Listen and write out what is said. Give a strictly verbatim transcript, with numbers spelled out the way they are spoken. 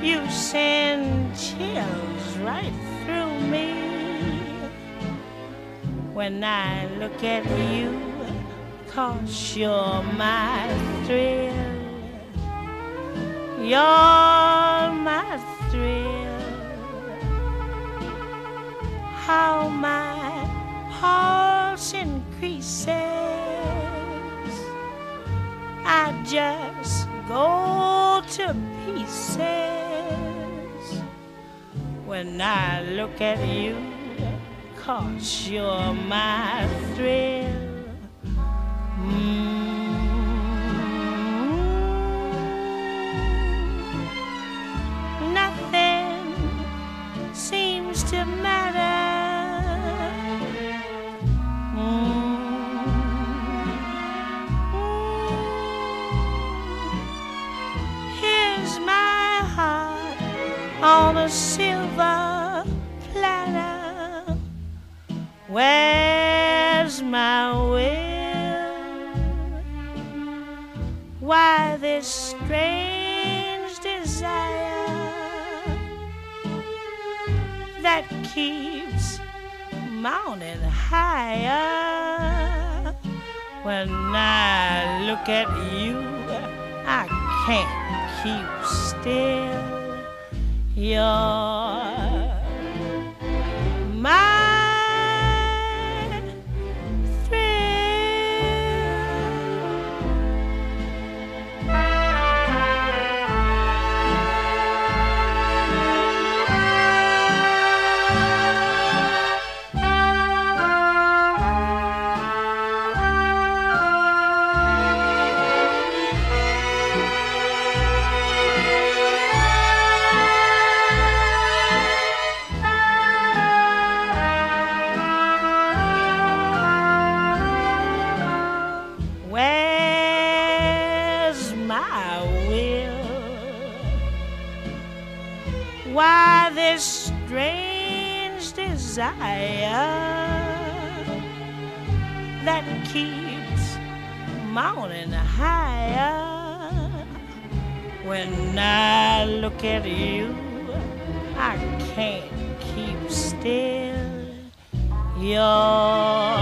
You send chills right through me when I look at you, 'cause you're my thrill. You're my thrill. How my pulse increases, I just go to pieces when I look at you, 'cause you're my thrill. Mm. Nothing seems to matter. On a silver platter, where's my will? Why this strange desire that keeps mounting higher? When I look at you, I can't keep still. You're my why this strange desire that keeps mounting higher? When I look at you, I can't keep still. You're